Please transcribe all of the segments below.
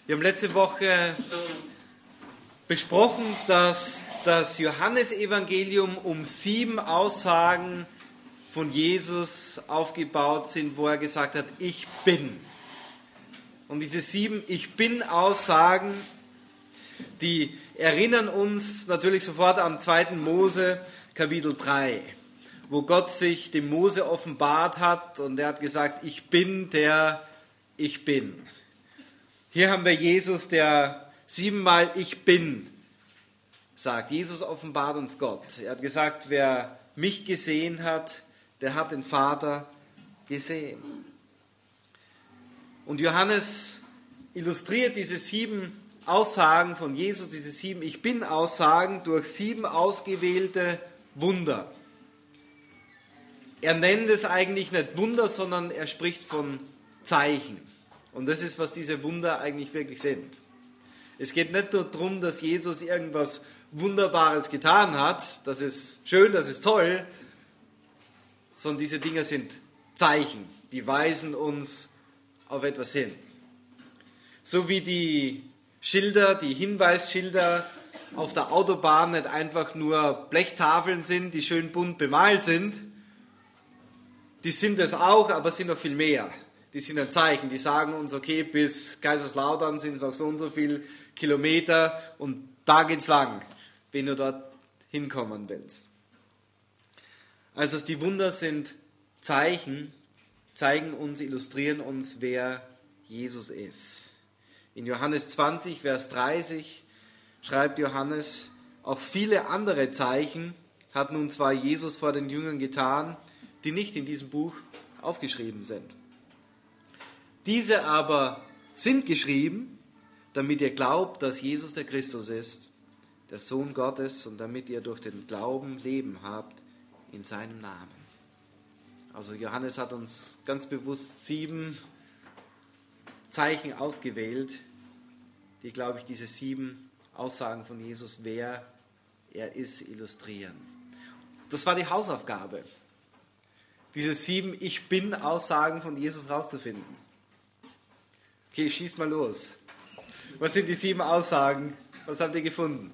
Wir haben letzte Woche besprochen, dass das Johannesevangelium um 7 Aussagen von Jesus aufgebaut sind, wo er gesagt hat, ich bin. Und diese 7 Ich bin Aussagen, die erinnern uns natürlich sofort an 2. Mose Kapitel 3, wo Gott sich dem Mose offenbart hat und er hat gesagt, ich bin der Ich bin. Hier haben wir Jesus, der 7-mal Ich bin sagt. Jesus offenbart uns Gott. Er hat gesagt, wer mich gesehen hat, der hat den Vater gesehen. Und Johannes illustriert diese 7 Aussagen von Jesus, diese 7 Ich bin Aussagen durch 7 ausgewählte Wunder. Er nennt es eigentlich nicht Wunder, sondern er spricht von Zeichen. Und das ist, was diese Wunder eigentlich wirklich sind. Es geht nicht nur darum, dass Jesus irgendwas Wunderbares getan hat, das ist schön, das ist toll, sondern diese Dinge sind Zeichen, die weisen uns auf etwas hin. So wie die Schilder, die Hinweisschilder auf der Autobahn nicht einfach nur Blechtafeln sind, die schön bunt bemalt sind, die sind es auch, aber sind noch viel mehr. Die sind ein Zeichen, die sagen uns, okay, bis Kaiserslautern sind es auch so und so viele Kilometer und da geht's lang, wenn du dort hinkommen willst. Also die Wunder sind Zeichen, zeigen uns, illustrieren uns, wer Jesus ist. In Johannes 20, Vers 30 schreibt Johannes, auch viele andere Zeichen hat nun zwar Jesus vor den Jüngern getan, die nicht in diesem Buch aufgeschrieben sind. Diese aber sind geschrieben, damit ihr glaubt, dass Jesus der Christus ist, der Sohn Gottes, und damit ihr durch den Glauben Leben habt in seinem Namen. Also Johannes hat uns ganz bewusst 7 Zeichen ausgewählt, die, glaube ich, diese 7 Aussagen von Jesus, wer er ist, illustrieren. Das war die Hausaufgabe, diese 7 Ich bin Aussagen von Jesus rauszufinden. Okay, schießt mal los. Was sind die 7 Aussagen? Was habt ihr gefunden?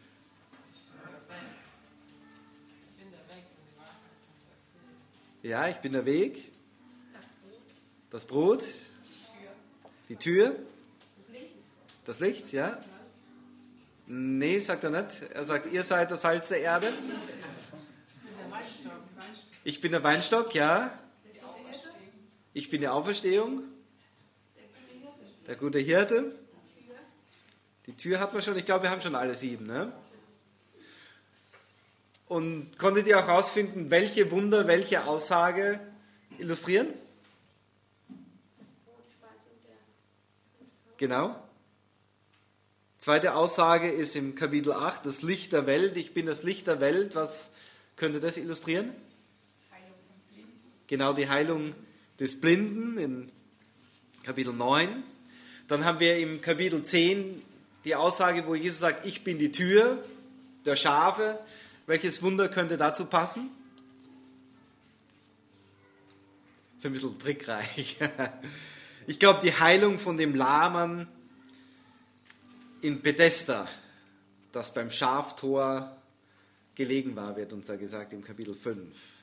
Ja, ich bin der Weg. Das Brot. Die Tür. Das Licht, ja. Nee, sagt er nicht. Er sagt, ihr seid das Salz der Erde. Ich bin der Weinstock, ja. Ich bin die Auferstehung. Der gute Hirte. Die Tür hat man schon. Ich glaube, wir haben schon alle 7. Ne? Und konntet ihr auch herausfinden, welche Wunder, welche Aussage illustrieren? Genau. Zweite Aussage ist im Kapitel 8, das Licht der Welt. Ich bin das Licht der Welt. Was könnte das illustrieren? Genau, die Heilung des Blinden in Kapitel 9. Dann haben wir im Kapitel 10 die Aussage, wo Jesus sagt, ich bin die Tür der Schafe. Welches Wunder könnte dazu passen? So ein bisschen trickreich. Ich glaube, die Heilung von dem Lahmen in Bethesda, das beim Schaftor gelegen war, wird uns da gesagt im Kapitel 5.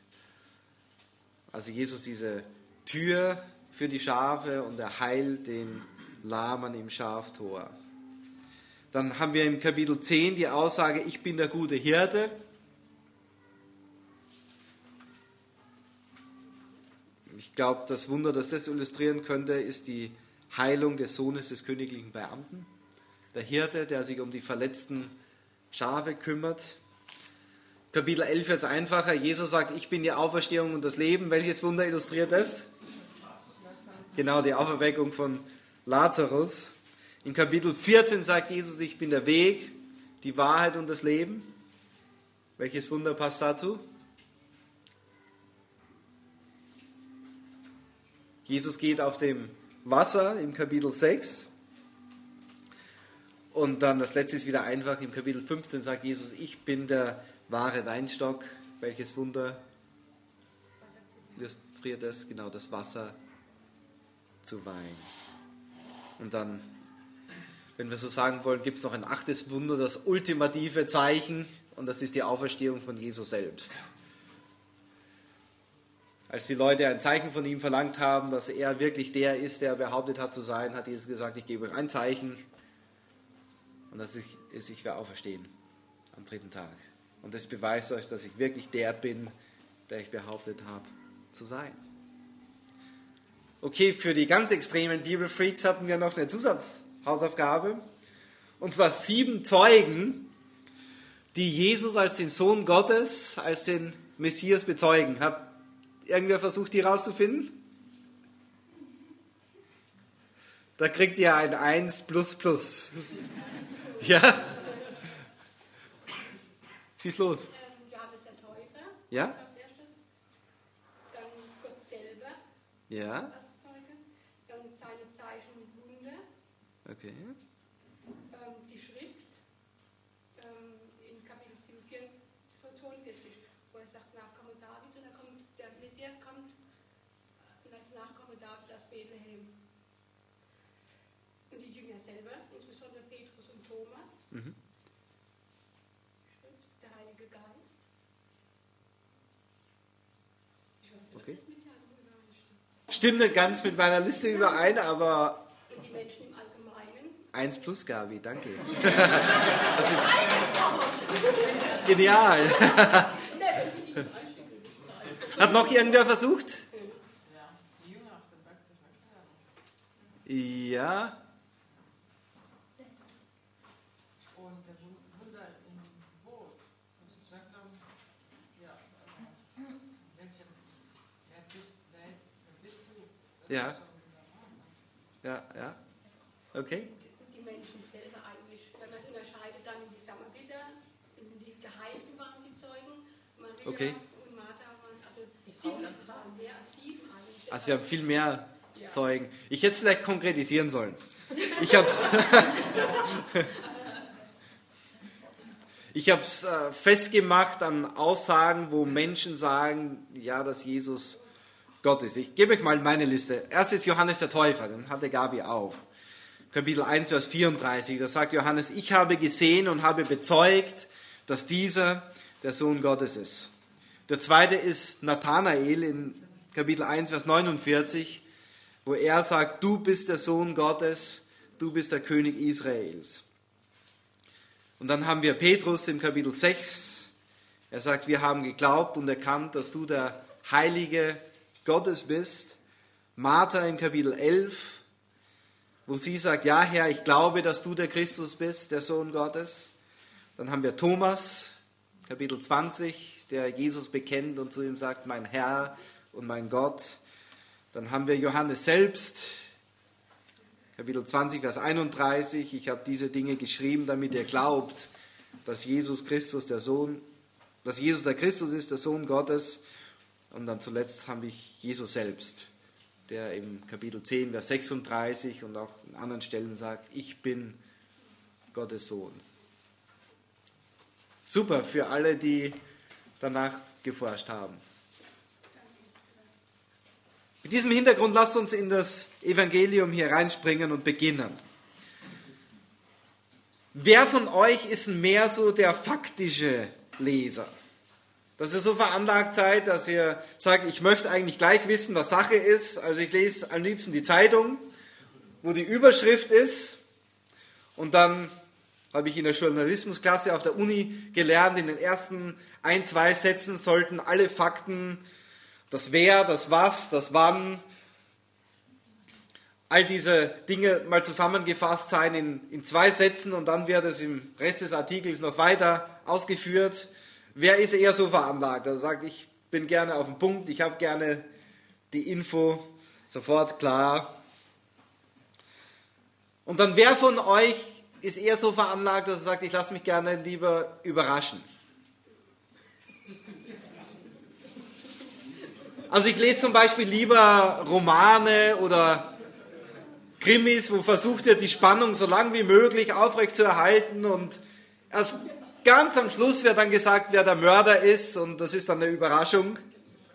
Also Jesus diese Tür für die Schafe und er heilt den Lahmen im Schaftor. Dann haben wir im Kapitel 10 die Aussage, ich bin der gute Hirte. Ich glaube, das Wunder, das das illustrieren könnte, ist die Heilung des Sohnes des königlichen Beamten. Der Hirte, der sich um die verletzten Schafe kümmert. Kapitel 11 ist einfacher. Jesus sagt, ich bin die Auferstehung und das Leben. Welches Wunder illustriert das? Genau, die Auferweckung von Lazarus. Im Kapitel 14 sagt Jesus, ich bin der Weg, die Wahrheit und das Leben. Welches Wunder passt dazu? Jesus geht auf dem Wasser im Kapitel 6. Und dann das letzte ist wieder einfach. Im Kapitel 15 sagt Jesus, ich bin der wahre Weinstock. Welches Wunder illustriert das? Genau, das Wasser zu Wein. Und dann wenn wir so sagen wollen, gibt es noch ein 8. Wunder, das ultimative Zeichen, und das ist die Auferstehung von Jesus selbst. Als die Leute ein Zeichen von ihm verlangt haben, dass er wirklich der ist, der behauptet hat zu sein, hat Jesus gesagt, ich gebe euch ein Zeichen, und das ist, ich werde auferstehen am 3. Tag. Und das beweist euch, dass ich wirklich der bin, der ich behauptet habe zu sein. Okay, für die ganz extremen Bibelfreaks hatten wir noch eine Zusatzhausaufgabe. Und zwar 7 Zeugen, die Jesus als den Sohn Gottes, als den Messias bezeugen. Hat irgendwer versucht, die rauszufinden? Da kriegt ihr ein 1++. Ja? Schieß los. Johannes der Täufer. Ja? Als erstes. Dann Gott selber Ja? als Zeuge. Dann seine Zeichen und Wunder. Okay. Die Schrift in Kapitel 42, wo er sagt, Nachkomme Davids, und dann kommt der Messias kommt als Nachkomme Davids aus Bethlehem. Und die Jünger selber, insbesondere Petrus und Thomas. Mhm. Schrift, der Heilige Geist. Ich weiß nicht, ob Okay. das mit deinem übereinstimmt. Stimmt nicht ganz mit meiner Liste überein, aber Und die Menschen im Allgemeinen. 1+, Gabi, danke. Das ist genial. Hat noch irgendwer versucht? Die Jünger auf dem Berg der Verklärung. Ja. Und der Wunder im Boot. Also sagt er, ja, wer bist du? Ja. Ja. Okay. Die Menschen selber eigentlich, wenn man es unterscheidet, dann in die Samariter, in die Geheilten waren die Zeugen, Maria Okay. und Martha waren, also die 7 waren mehr als 7 eigentlich. Also wir haben viel mehr Zeugen. Ich hätte es vielleicht konkretisieren sollen. Ich habe es festgemacht an Aussagen, wo Menschen sagen, ja, dass Jesus Gott ist. Ich gebe euch mal meine Liste. Erst ist Johannes der Täufer, den hatte Gabi auf. Kapitel 1, Vers 34, da sagt Johannes, ich habe gesehen und habe bezeugt, dass dieser der Sohn Gottes ist. Der zweite ist Nathanael in Kapitel 1, Vers 49, wo er sagt, du bist der Sohn Gottes, du bist der König Israels. Und dann haben wir Petrus im Kapitel 6, er sagt, wir haben geglaubt und erkannt, dass du der Heilige Gottes bist. Martha im Kapitel 11, wo sie sagt, ja Herr, ich glaube, dass du der Christus bist, der Sohn Gottes. Dann haben wir Thomas, Kapitel 20, der Jesus bekennt und zu ihm sagt, mein Herr und mein Gott. Dann haben wir Johannes selbst, Kapitel 20, Vers 31, ich habe diese Dinge geschrieben, damit ihr glaubt, dass Jesus Christus der Christus ist, der Sohn Gottes. Und dann zuletzt habe ich Jesus selbst, der im Kapitel 10, Vers 36 und auch an anderen Stellen sagt, ich bin Gottes Sohn. Super für alle, die danach geforscht haben. Mit diesem Hintergrund lasst uns in das Evangelium hier reinspringen und beginnen. Wer von euch ist mehr so der faktische Leser? Dass ihr so veranlagt seid, dass ihr sagt, ich möchte eigentlich gleich wissen, was Sache ist. Also ich lese am liebsten die Zeitung, wo die Überschrift ist. Und dann habe ich in der Journalismusklasse auf der Uni gelernt, in den ersten 1, 2 Sätzen sollten alle Fakten, das Wer, das Was, das Wann, all diese Dinge mal zusammengefasst sein in 2 Sätzen und dann wird es im Rest des Artikels noch weiter ausgeführt. Wer ist eher so veranlagt? Also sagt, ich bin gerne auf den Punkt, ich habe gerne die Info sofort klar. Und dann wer von euch ist eher so veranlagt, dass er sagt, ich lasse mich gerne lieber überraschen? Also ich lese zum Beispiel lieber Romane oder Krimis, wo versucht wird, die Spannung so lang wie möglich aufrechtzuerhalten und erst ganz am Schluss wird dann gesagt, wer der Mörder ist und das ist dann eine Überraschung.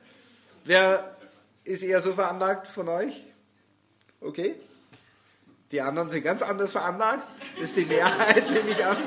Wer ist eher so veranlagt von euch? Okay. Die anderen sind ganz anders veranlagt. Das ist die Mehrheit, nehme ich an.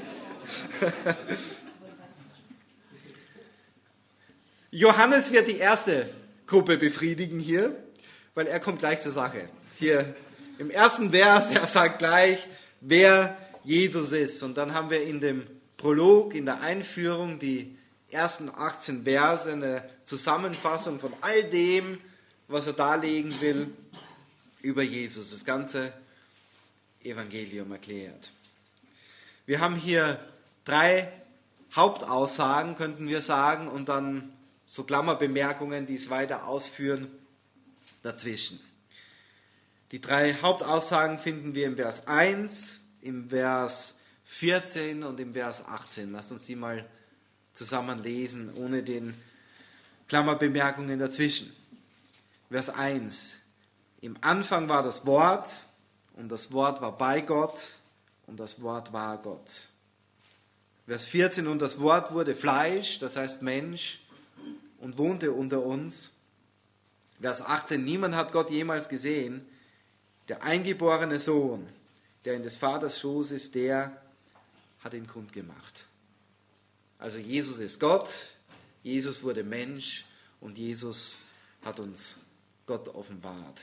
Johannes wird die erste Gruppe befriedigen hier, weil er kommt gleich zur Sache. Hier im ersten Vers, er sagt gleich, wer Jesus ist. Und dann haben wir in dem Prolog, in der Einführung, die ersten 18 Verse, eine Zusammenfassung von all dem, was er darlegen will über Jesus. Das ganze Evangelium erklärt. Wir haben hier 3 Hauptaussagen, könnten wir sagen, und dann so Klammerbemerkungen, die es weiter ausführen, dazwischen. Die 3 Hauptaussagen finden wir im Vers 1, im Vers 14 und im Vers 18. Lasst uns die mal zusammen lesen, ohne den Klammerbemerkungen dazwischen. Vers 1. Im Anfang war das Wort, und das Wort war bei Gott, und das Wort war Gott. Vers 14. Und das Wort wurde Fleisch, das heißt Mensch, und wohnte unter uns. Vers 18. Niemand hat Gott jemals gesehen. Der eingeborene Sohn, der in des Vaters Schoß ist, der hat ihn kundgemacht. Also Jesus ist Gott, Jesus wurde Mensch und Jesus hat uns Gott offenbart.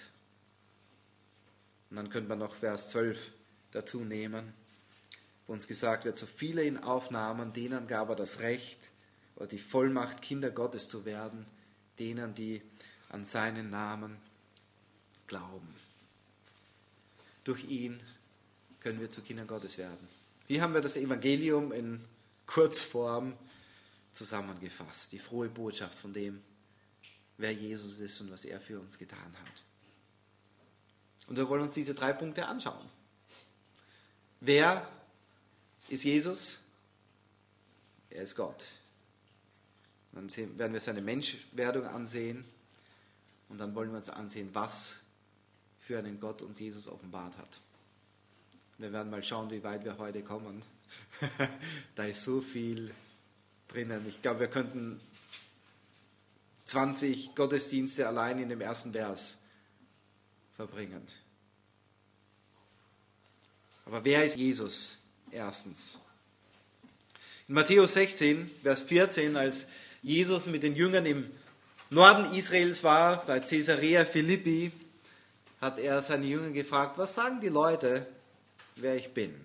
Und dann könnte man noch Vers 12 dazu nehmen, wo uns gesagt wird, so viele ihn aufnahmen, denen gab er das Recht oder die Vollmacht, Kinder Gottes zu werden, denen, die an seinen Namen glauben. Durch ihn können wir zu Kindern Gottes werden. Hier haben wir das Evangelium in Kurzform zusammengefasst. Die frohe Botschaft von dem, wer Jesus ist und was er für uns getan hat. Und wir wollen uns diese 3 Punkte anschauen. Wer ist Jesus? Er ist Gott. Dann werden wir seine Menschwerdung ansehen und dann wollen wir uns ansehen, was für einen Gott uns Jesus offenbart hat. Wir werden mal schauen, wie weit wir heute kommen. Da ist so viel drinnen. Ich glaube, wir könnten 20 Gottesdienste allein in dem ersten Vers verbringen. Aber wer ist Jesus? Erstens. In Matthäus 16, Vers 14, als Jesus mit den Jüngern im Norden Israels war, bei Caesarea Philippi, hat er seine Jünger gefragt, was sagen die Leute, wer ich bin?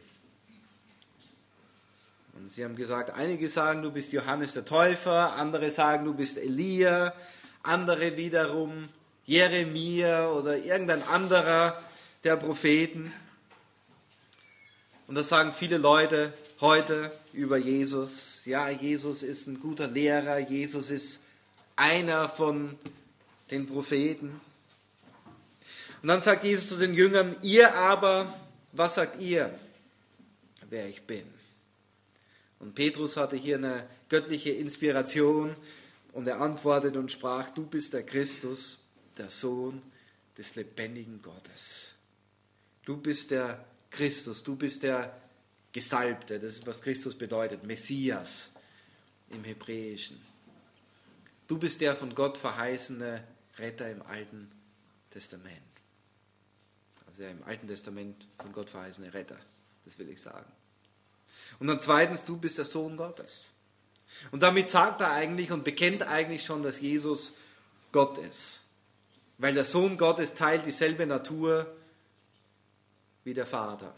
Und sie haben gesagt, einige sagen, du bist Johannes der Täufer, andere sagen, du bist Elia, andere wiederum Jeremia oder irgendein anderer der Propheten. Und das sagen viele Leute heute über Jesus. Ja, Jesus ist ein guter Lehrer, Jesus ist einer von den Propheten. Und dann sagt Jesus zu den Jüngern, ihr aber, was sagt ihr, wer ich bin? Und Petrus hatte hier eine göttliche Inspiration und er antwortete und sprach, du bist der Christus, der Sohn des lebendigen Gottes. Du bist der Christus, du bist der Gesalbte, das ist, was Christus bedeutet, Messias im Hebräischen. Du bist der von Gott verheißene Retter im Alten Testament. Also der im Alten Testament von Gott verheißene Retter, das will ich sagen. Und dann zweitens, du bist der Sohn Gottes. Und damit sagt er eigentlich und bekennt eigentlich schon, dass Jesus Gott ist. Weil der Sohn Gottes teilt dieselbe Natur wie der Vater.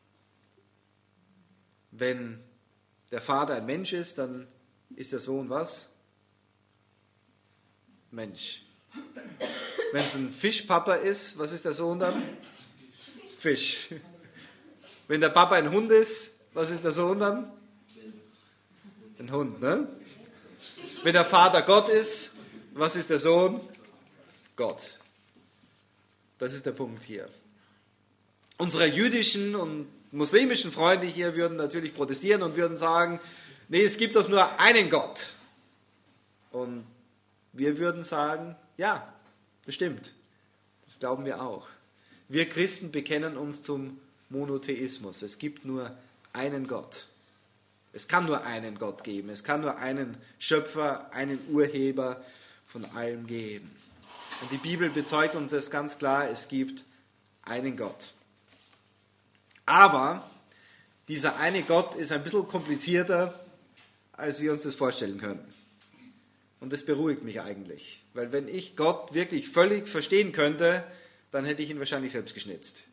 Wenn der Vater ein Mensch ist, dann ist der Sohn was? Mensch. Wenn es ein Fischpapa ist, was ist der Sohn dann? Fisch. Wenn der Papa ein Hund ist, was ist der Sohn dann? Ein Hund, ne? Wenn der Vater Gott ist, was ist der Sohn? Gott. Das ist der Punkt hier. Unsere jüdischen und muslimischen Freunde hier würden natürlich protestieren und würden sagen, nee, es gibt doch nur einen Gott. Und wir würden sagen, ja, das stimmt. Das glauben wir auch. Wir Christen bekennen uns zum Monotheismus. Es gibt nur einen Gott. Es kann nur einen Gott geben. Es kann nur einen Schöpfer, einen Urheber von allem geben. Und die Bibel bezeugt uns das ganz klar, es gibt einen Gott. Aber dieser eine Gott ist ein bisschen komplizierter, als wir uns das vorstellen können. Und das beruhigt mich eigentlich. Weil wenn ich Gott wirklich völlig verstehen könnte, dann hätte ich ihn wahrscheinlich selbst geschnitzt.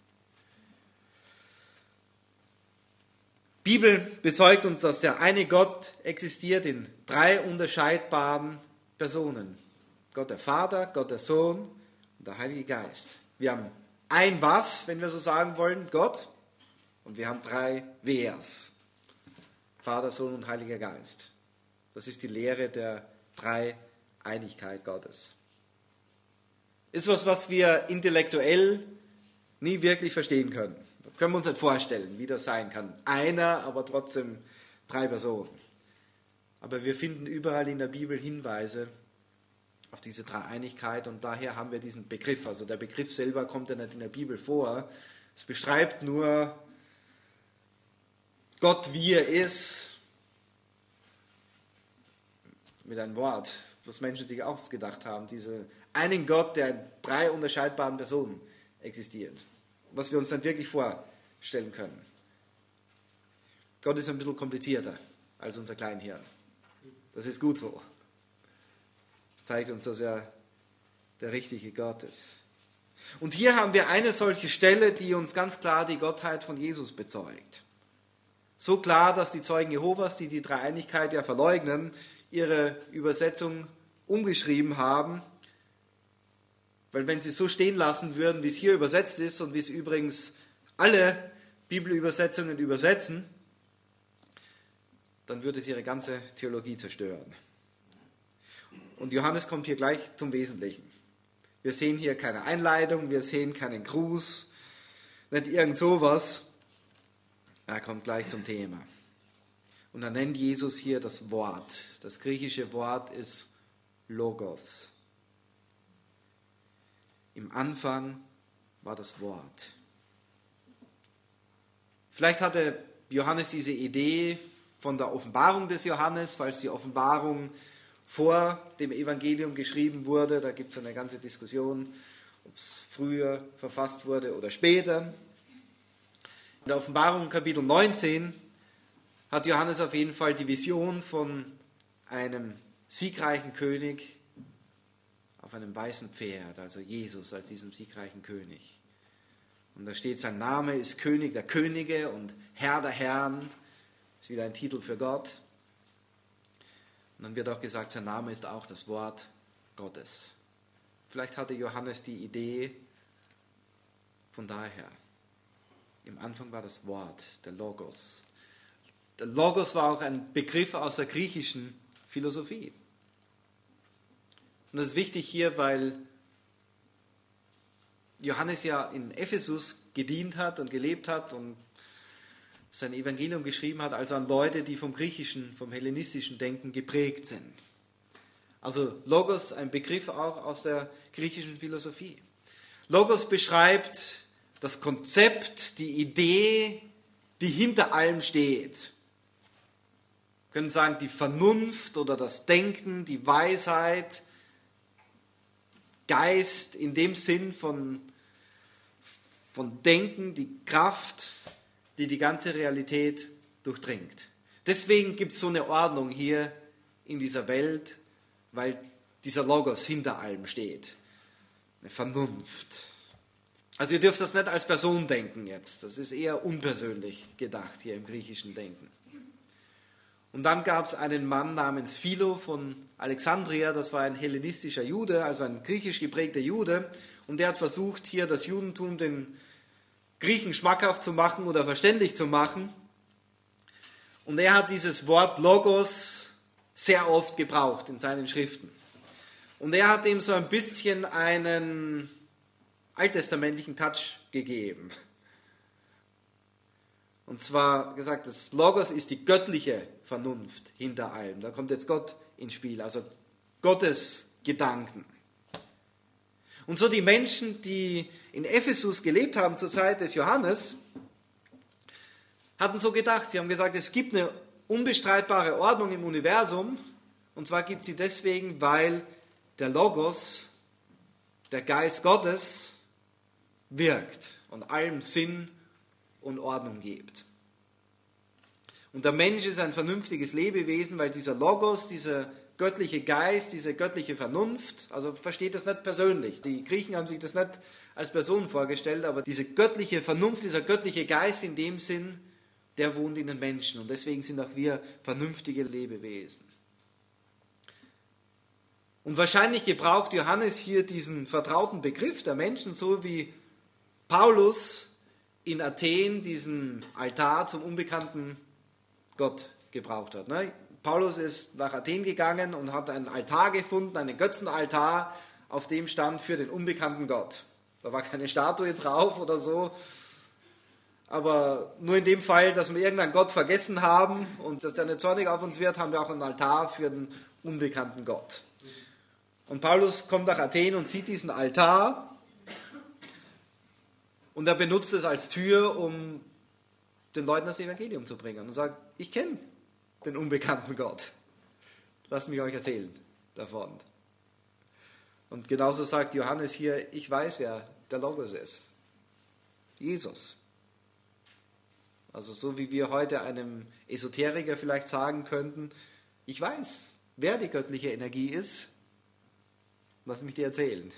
Die Bibel bezeugt uns, dass der eine Gott existiert in 3 unterscheidbaren Personen. Gott der Vater, Gott der Sohn und der Heilige Geist. Wir haben ein Was, wenn wir so sagen wollen, Gott. Und wir haben 3 Wers. Vater, Sohn und Heiliger Geist. Das ist die Lehre der Dreieinigkeit Gottes. Ist was wir intellektuell nie wirklich verstehen können. Das können wir uns nicht vorstellen, wie das sein kann. Einer, aber trotzdem 3 Personen. Aber wir finden überall in der Bibel Hinweise auf diese Dreieinigkeit und daher haben wir diesen Begriff. Also der Begriff selber kommt ja nicht in der Bibel vor. Es beschreibt nur Gott, wie er ist, mit einem Wort, was Menschen sich ausgedacht haben. Diesen einen Gott, der in 3 unterscheidbaren Personen existiert. Was wir uns dann wirklich vorstellen können. Gott ist ein bisschen komplizierter als unser Kleinhirn. Das ist gut so. Das zeigt uns, dass er der richtige Gott ist. Und hier haben wir eine solche Stelle, die uns ganz klar die Gottheit von Jesus bezeugt. So klar, dass die Zeugen Jehovas, die die Dreieinigkeit ja verleugnen, ihre Übersetzung umgeschrieben haben. Weil wenn sie es so stehen lassen würden, wie es hier übersetzt ist und wie es übrigens alle Bibelübersetzungen übersetzen, dann würde es ihre ganze Theologie zerstören. Und Johannes kommt hier gleich zum Wesentlichen. Wir sehen hier keine Einleitung, wir sehen keinen Gruß, nicht irgend sowas. Er kommt gleich zum Thema. Und er nennt Jesus hier das Wort. Das griechische Wort ist Logos. Im Anfang war das Wort. Vielleicht hatte Johannes diese Idee von der Offenbarung des Johannes, falls die Offenbarung vor dem Evangelium geschrieben wurde. Da gibt es eine ganze Diskussion, ob es früher verfasst wurde oder später. In der Offenbarung Kapitel 19 hat Johannes auf jeden Fall die Vision von einem siegreichen König auf einem weißen Pferd, also Jesus als diesem siegreichen König. Und da steht, sein Name ist König der Könige und Herr der Herren. Das ist wieder ein Titel für Gott. Und dann wird auch gesagt, sein Name ist auch das Wort Gottes. Vielleicht hatte Johannes die Idee von daher. Im Anfang war das Wort, der Logos. Der Logos war auch ein Begriff aus der griechischen Philosophie. Und das ist wichtig hier, weil Johannes ja in Ephesus gedient hat und gelebt hat und sein Evangelium geschrieben hat, also an Leute, die vom griechischen, vom hellenistischen Denken geprägt sind. Also Logos, ein Begriff auch aus der griechischen Philosophie. Logos beschreibt das Konzept, die Idee, die hinter allem steht. Wir können sagen, die Vernunft oder das Denken, die Weisheit, Geist in dem Sinn von Denken, die Kraft, die die ganze Realität durchdringt. Deswegen gibt es so eine Ordnung hier in dieser Welt, weil dieser Logos hinter allem steht. Eine Vernunft. Also ihr dürft das nicht als Person denken jetzt. Das ist eher unpersönlich gedacht hier im griechischen Denken. Und dann gab es einen Mann namens Philo von Alexandria, das war ein hellenistischer Jude, also ein griechisch geprägter Jude. Und der hat versucht, hier das Judentum den Griechen schmackhaft zu machen oder verständlich zu machen. Und er hat dieses Wort Logos sehr oft gebraucht in seinen Schriften. Und er hat ihm so ein bisschen einen alttestamentlichen Touch gegeben. Und zwar gesagt, das Logos ist die göttliche Vernunft hinter allem. Da kommt jetzt Gott ins Spiel, also Gottes Gedanken. Und so die Menschen, die in Ephesus gelebt haben zur Zeit des Johannes, hatten so gedacht, sie haben gesagt, es gibt eine unbestreitbare Ordnung im Universum, und zwar gibt sie deswegen, weil der Logos, der Geist Gottes, wirkt und allem Sinn und Ordnung gibt. Und der Mensch ist ein vernünftiges Lebewesen, weil dieser Logos, dieser göttliche Geist, diese göttliche Vernunft, also versteht das nicht persönlich. Die Griechen haben sich das nicht als Person vorgestellt, aber diese göttliche Vernunft, dieser göttliche Geist in dem Sinn, der wohnt in den Menschen. Und deswegen sind auch wir vernünftige Lebewesen. Und wahrscheinlich gebraucht Johannes hier diesen vertrauten Begriff der Menschen, so wie Paulus in Athen diesen Altar zum unbekannten Gott gebraucht hat. Paulus ist nach Athen gegangen und hat einen Altar gefunden, einen Götzenaltar, auf dem stand für den unbekannten Gott. Da war keine Statue drauf oder so, aber nur in dem Fall, dass wir irgendeinen Gott vergessen haben und dass der nicht zornig auf uns wird, haben wir auch einen Altar für den unbekannten Gott. Und Paulus kommt nach Athen und sieht diesen Altar und er benutzt es als Tür, um den Leuten das Evangelium zu bringen und sagt, ich kenne den unbekannten Gott. Lasst mich euch erzählen davon. Und genauso sagt Johannes hier, ich weiß, wer der Logos ist. Jesus. Also so wie wir heute einem Esoteriker vielleicht sagen könnten, ich weiß, wer die göttliche Energie ist, lass mich dir erzählen.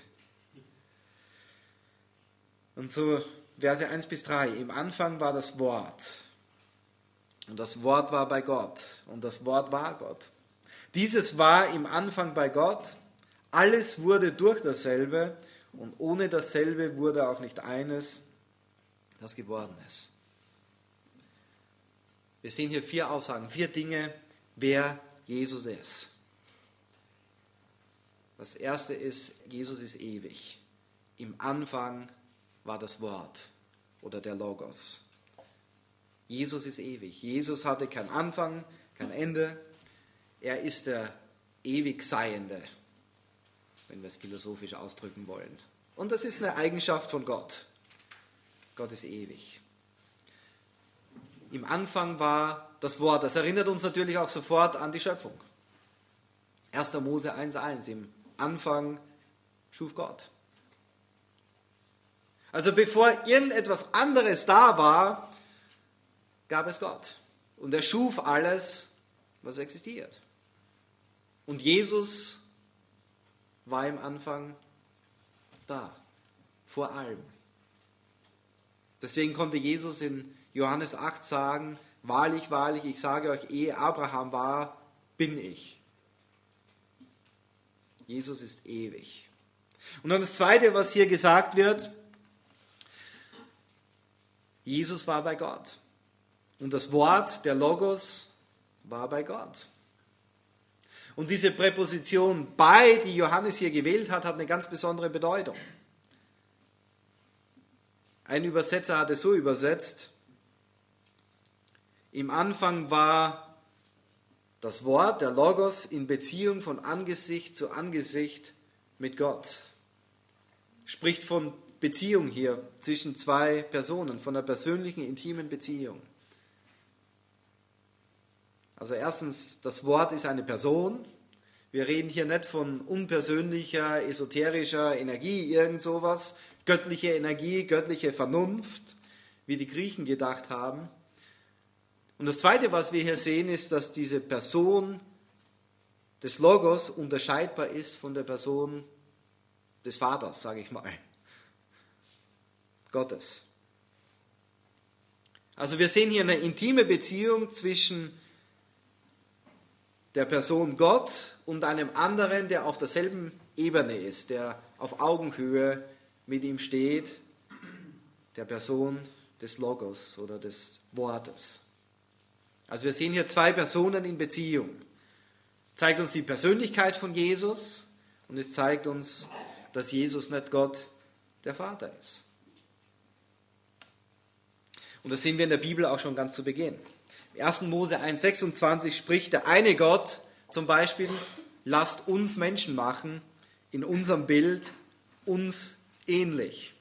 Und so Verse 1 bis 3. Im Anfang war das Wort. Und das Wort war bei Gott. Und das Wort war Gott. Dieses war im Anfang bei Gott. Alles wurde durch dasselbe. Und ohne dasselbe wurde auch nicht eines, das geworden ist. Wir sehen hier 4 Aussagen, 4 Dinge, wer Jesus ist. Das erste ist, Jesus ist ewig. Im Anfang war das Wort oder der Logos. Jesus ist ewig. Jesus hatte keinen Anfang, kein Ende. Er ist der ewig Seiende, wenn wir es philosophisch ausdrücken wollen. Und das ist eine Eigenschaft von Gott. Gott ist ewig. Im Anfang war das Wort. Das erinnert uns natürlich auch sofort an die Schöpfung. 1. Mose 1,1. Im Anfang schuf Gott. Also bevor irgendetwas anderes da war, gab es Gott. Und er schuf alles, was existiert. Und Jesus war im Anfang da, vor allem. Deswegen konnte Jesus in Johannes 8 sagen, wahrlich, wahrlich, ich sage euch, ehe Abraham war, bin ich. Jesus ist ewig. Und dann das Zweite, was hier gesagt wird, Jesus war bei Gott. Und das Wort, der Logos, war bei Gott. Und diese Präposition bei, die Johannes hier gewählt hat, hat eine ganz besondere Bedeutung. Ein Übersetzer hat es so übersetzt, im Anfang war das Wort, der Logos, in Beziehung von Angesicht zu Angesicht mit Gott. Spricht von Beziehung hier zwischen 2 Personen, von einer persönlichen, intimen Beziehung. Also erstens, das Wort ist eine Person. Wir reden hier nicht von unpersönlicher, esoterischer Energie, irgend sowas, göttliche Energie, göttliche Vernunft, wie die Griechen gedacht haben. Und das Zweite, was wir hier sehen, ist, dass diese Person des Logos unterscheidbar ist von der Person des Vaters, sage ich mal, Gottes. Also wir sehen hier eine intime Beziehung zwischen der Person Gott und einem anderen, der auf derselben Ebene ist, der auf Augenhöhe mit ihm steht, der Person des Logos oder des Wortes. Also wir sehen hier 2 Personen in Beziehung. Es zeigt uns die Persönlichkeit von Jesus und es zeigt uns, dass Jesus nicht Gott, der Vater ist. Und das sehen wir in der Bibel auch schon ganz zu Beginn. Im 1. Mose 1,26 spricht der eine Gott zum Beispiel, lasst uns Menschen machen, in unserem Bild, uns ähnlich.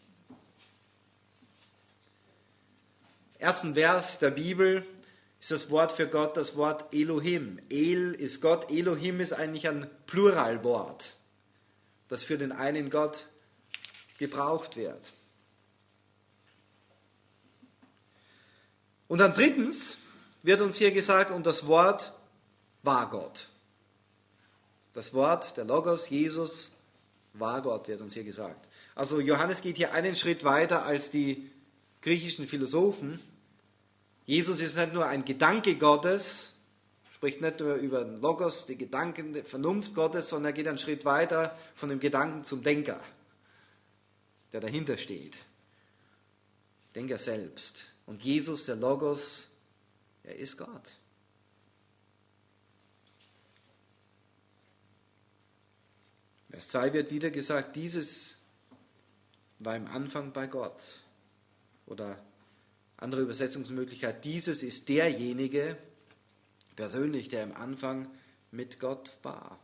Im 1. Vers der Bibel ist das Wort für Gott das Wort Elohim. El ist Gott, Elohim ist eigentlich ein Pluralwort, das für den einen Gott gebraucht wird. Und dann drittens wird uns hier gesagt, und das Wort war Gott. Das Wort, der Logos, Jesus, war Gott, wird uns hier gesagt. Also Johannes geht hier einen Schritt weiter als die griechischen Philosophen. Jesus ist nicht nur ein Gedanke Gottes, spricht nicht nur über den Logos, die Gedanken, die Vernunft Gottes, sondern er geht einen Schritt weiter von dem Gedanken zum Denker, der dahinter steht. Denker selbst. Und Jesus, der Logos, er ist Gott. Vers 2 wird wieder gesagt, dieses war im Anfang bei Gott. Oder andere Übersetzungsmöglichkeit, dieses ist derjenige persönlich, der im Anfang mit Gott war.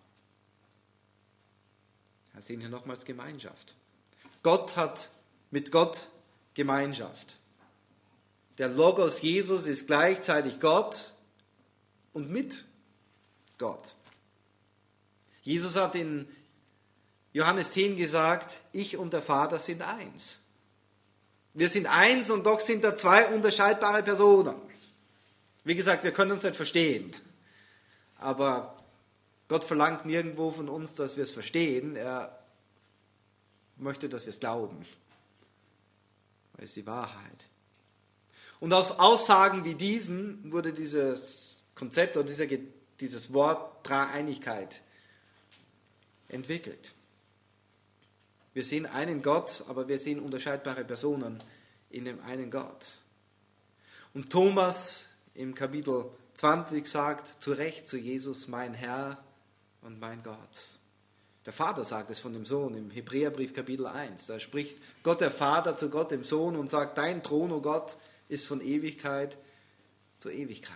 Wir sehen hier nochmals Gemeinschaft. Gott hat mit Gott Gemeinschaft. Der Logos Jesus ist gleichzeitig Gott und mit Gott. Jesus hat in Johannes 10 gesagt, ich und der Vater sind eins. Wir sind eins und doch sind da zwei unterscheidbare Personen. Wie gesagt, wir können uns nicht verstehen. Aber Gott verlangt nirgendwo von uns, dass wir es verstehen. Er möchte, dass wir es glauben. Das ist die Wahrheit. Und aus Aussagen wie diesen wurde dieses Konzept oder dieses Wort Dreieinigkeit entwickelt. Wir sehen einen Gott, aber wir sehen unterscheidbare Personen in dem einen Gott. Und Thomas im Kapitel 20 sagt zu Recht zu Jesus, mein Herr und mein Gott. Der Vater sagt es von dem Sohn im Hebräerbrief Kapitel 1. Da spricht Gott der Vater zu Gott dem Sohn und sagt, dein Thron, o Gott, ist von Ewigkeit zu Ewigkeit.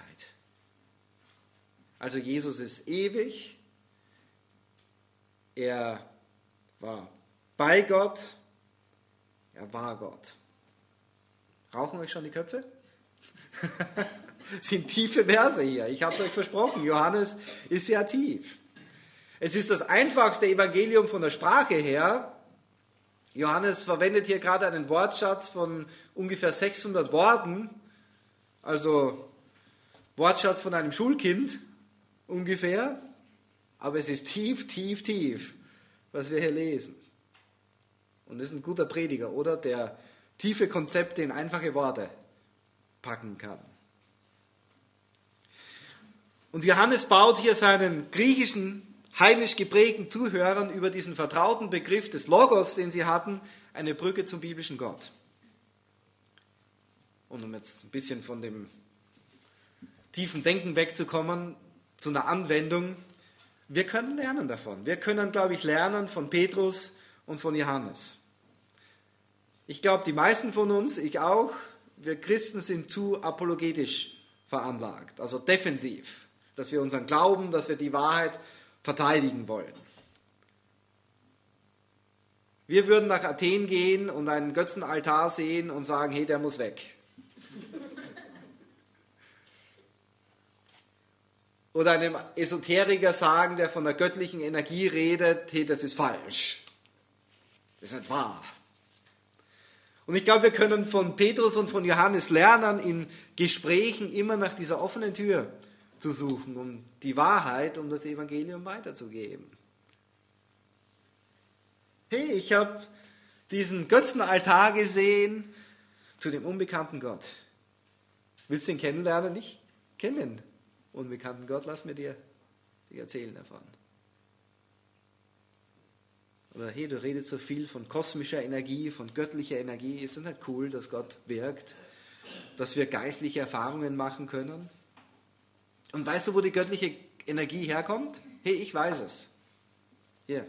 Also Jesus ist ewig, er war bei Gott, er war Gott. Rauchen euch schon die Köpfe? Sind tiefe Verse hier, ich habe es euch versprochen, Johannes ist sehr tief. Es ist das einfachste Evangelium von der Sprache her. Johannes verwendet hier gerade einen Wortschatz von ungefähr 600 Worten, also Wortschatz von einem Schulkind ungefähr, aber es ist tief, tief, tief, was wir hier lesen. Und das ist ein guter Prediger, oder? Der tiefe Konzepte in einfache Worte packen kann. Und Johannes baut hier seinen griechischen, heidnisch geprägten Zuhörern über diesen vertrauten Begriff des Logos, den sie hatten, eine Brücke zum biblischen Gott. Und um jetzt ein bisschen von dem tiefen Denken wegzukommen, zu einer Anwendung, wir können lernen davon. Wir können, glaube ich, lernen von Petrus und von Johannes. Ich glaube, die meisten von uns, ich auch, wir Christen sind zu apologetisch veranlagt, also defensiv, dass wir unseren Glauben, dass wir die Wahrheit verteidigen wollen. Wir würden nach Athen gehen und einen Götzenaltar sehen und sagen, hey, der muss weg. Oder einem Esoteriker sagen, der von der göttlichen Energie redet, hey, das ist falsch. Das ist nicht wahr. Und ich glaube, wir können von Petrus und von Johannes lernen, in Gesprächen immer nach dieser offenen Tür zu suchen, um die Wahrheit, um das Evangelium weiterzugeben. Hey, ich habe diesen Götzenaltar gesehen zu dem unbekannten Gott. Willst du ihn kennenlernen? Ich kenne den unbekannten Gott, lass mir dir erzählen davon. Oder hey, du redest so viel von kosmischer Energie, von göttlicher Energie. Ist es nicht cool, dass Gott wirkt, dass wir geistliche Erfahrungen machen können? Und weißt du, wo die göttliche Energie herkommt? Hey, ich weiß es. Hier.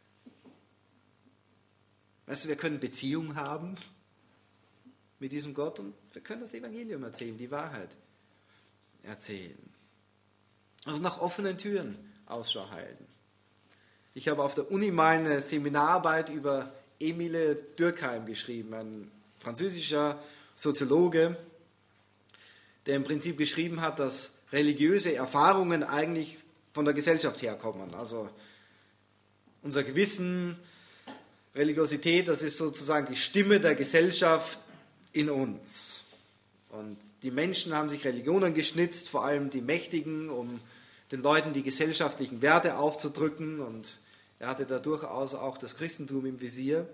Weißt du, wir können Beziehung haben mit diesem Gott und wir können das Evangelium erzählen, die Wahrheit erzählen. Also nach offenen Türen Ausschau halten. Ich habe auf der Uni mal eine Seminararbeit über Emile Durkheim geschrieben, ein französischer Soziologe, der im Prinzip geschrieben hat, dass religiöse Erfahrungen eigentlich von der Gesellschaft herkommen. Also unser Gewissen, Religiosität, das ist sozusagen die Stimme der Gesellschaft in uns. Und die Menschen haben sich Religionen geschnitzt, vor allem die Mächtigen, um den Leuten die gesellschaftlichen Werte aufzudrücken. Und er hatte da durchaus auch das Christentum im Visier.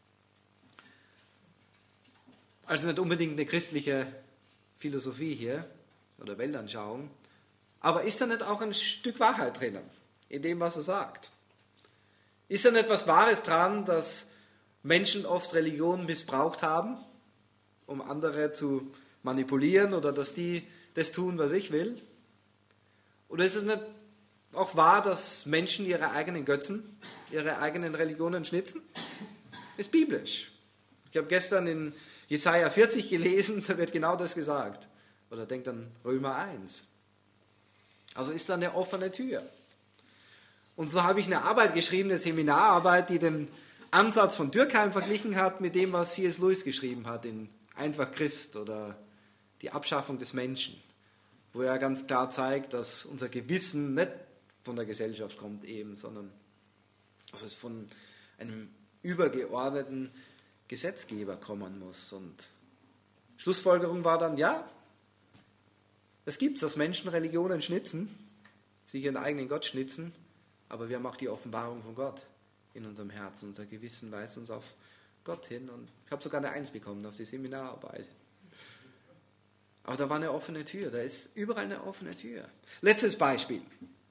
Also nicht unbedingt eine christliche Philosophie hier oder Weltanschauung, aber ist da nicht auch ein Stück Wahrheit drinnen in dem, was er sagt? Ist da nicht etwas Wahres dran, dass Menschen oft Religion missbraucht haben, um andere zu manipulieren oder dass die das tun, was ich will? Oder ist es nicht auch wahr, dass Menschen ihre eigenen Götzen, ihre eigenen Religionen schnitzen? Das ist biblisch. Ich habe gestern in Jesaja 40 gelesen, da wird genau das gesagt. Oder denkt an Römer 1. Also ist da eine offene Tür. Und so habe ich eine Arbeit geschrieben, eine Seminararbeit, die den Ansatz von Durkheim verglichen hat mit dem, was C.S. Lewis geschrieben hat in Einfach Christ oder die Abschaffung des Menschen, wo er ganz klar zeigt, dass unser Gewissen nicht von der Gesellschaft kommt eben, sondern dass es von einem übergeordneten Gesetzgeber kommen muss. Und Schlussfolgerung war dann, ja, es gibt, dass Menschen Religionen schnitzen, sich ihren eigenen Gott schnitzen, aber wir haben auch die Offenbarung von Gott in unserem Herzen. Unser Gewissen weist uns auf Gott hin. Und ich habe sogar eine 1 bekommen auf die Seminararbeit. Aber da war eine offene Tür, da ist überall eine offene Tür. Letztes Beispiel.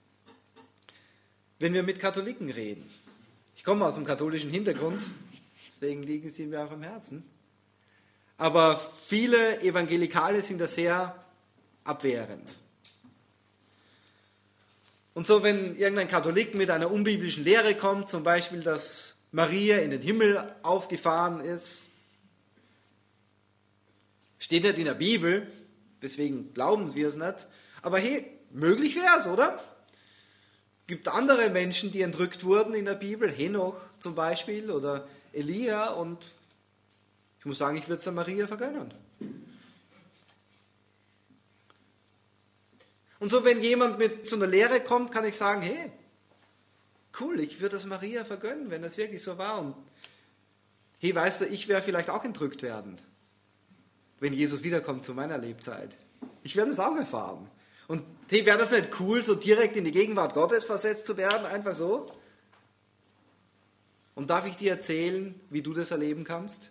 Wenn wir mit Katholiken reden. Ich komme aus einem katholischen Hintergrund, deswegen liegen sie mir auch am Herzen. Aber viele Evangelikale sind da sehr abwehrend. Und so, wenn irgendein Katholik mit einer unbiblischen Lehre kommt, zum Beispiel, dass Maria in den Himmel aufgefahren ist, steht nicht in der Bibel, deswegen glauben wir es nicht, aber hey, möglich wäre es, oder? Es gibt andere Menschen, die entrückt wurden in der Bibel, Henoch zum Beispiel oder Elia, und ich muss sagen, ich würde es der Maria vergönnen. Und so, wenn jemand mit so einer Lehre kommt, kann ich sagen, hey, cool, ich würde das Maria vergönnen, wenn das wirklich so war. Und hey, weißt du, ich werde vielleicht auch entrückt werden, wenn Jesus wiederkommt zu meiner Lebzeit. Ich werde es auch erfahren. Und hey, wäre das nicht cool, so direkt in die Gegenwart Gottes versetzt zu werden, einfach so? Und darf ich dir erzählen, wie du das erleben kannst?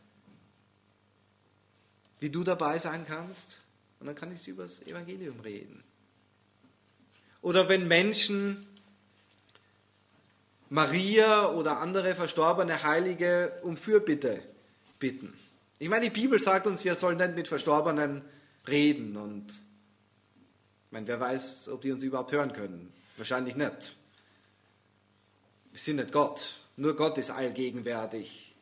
Wie du dabei sein kannst? Und dann kann ich über das Evangelium reden. Oder wenn Menschen Maria oder andere verstorbene Heilige um Fürbitte bitten. Ich meine, die Bibel sagt uns, wir sollen nicht mit Verstorbenen reden. Und ich meine, wer weiß, ob die uns überhaupt hören können. Wahrscheinlich nicht. Wir sind nicht Gott. Nur Gott ist allgegenwärtig.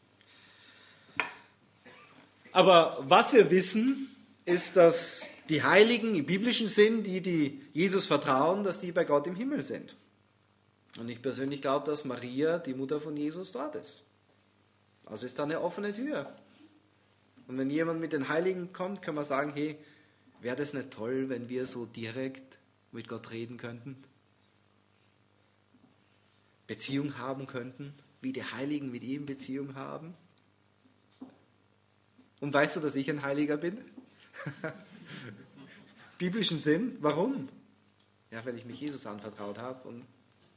Aber was wir wissen, ist, dass die Heiligen im biblischen Sinn, die Jesus vertrauen, dass die bei Gott im Himmel sind. Und ich persönlich glaube, dass Maria, die Mutter von Jesus, dort ist. Also ist da eine offene Tür. Und wenn jemand mit den Heiligen kommt, kann man sagen, hey, wäre das nicht toll, wenn wir so direkt mit Gott reden könnten? Beziehung haben könnten, wie die Heiligen mit ihm Beziehung haben? Und weißt du, dass ich ein Heiliger bin? Biblischen Sinn. Warum? Ja, weil ich mich Jesus anvertraut habe und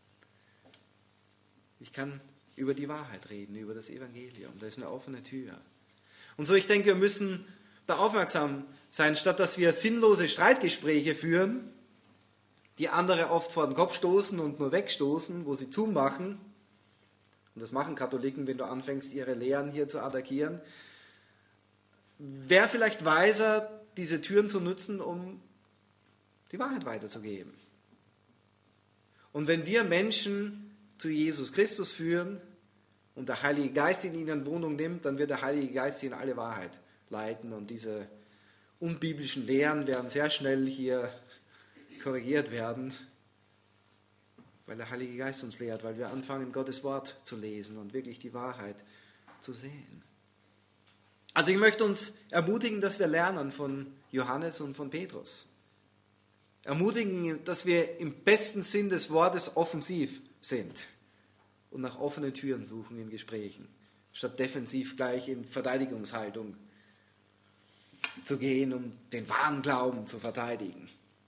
ich kann über die Wahrheit reden, über das Evangelium. Da ist eine offene Tür. Und so, ich denke, wir müssen da aufmerksam sein, statt dass wir sinnlose Streitgespräche führen, die andere oft vor den Kopf stoßen und nur wegstoßen, wo sie zumachen. Und das machen Katholiken, wenn du anfängst, ihre Lehren hier zu attackieren. Wäre vielleicht weiser, diese Türen zu nutzen, um die Wahrheit weiterzugeben. Und wenn wir Menschen zu Jesus Christus führen und der Heilige Geist in ihnen Wohnung nimmt, dann wird der Heilige Geist sie in alle Wahrheit leiten. Und diese unbiblischen Lehren werden sehr schnell hier korrigiert werden, weil der Heilige Geist uns lehrt, weil wir anfangen, Gottes Wort zu lesen und wirklich die Wahrheit zu sehen. Also ich möchte uns ermutigen, dass wir lernen von Johannes und von Petrus. Ermutigen, dass wir im besten Sinn des Wortes offensiv sind und nach offenen Türen suchen in Gesprächen, statt defensiv gleich in Verteidigungshaltung. zu gehen, um den wahren Glauben zu verteidigen.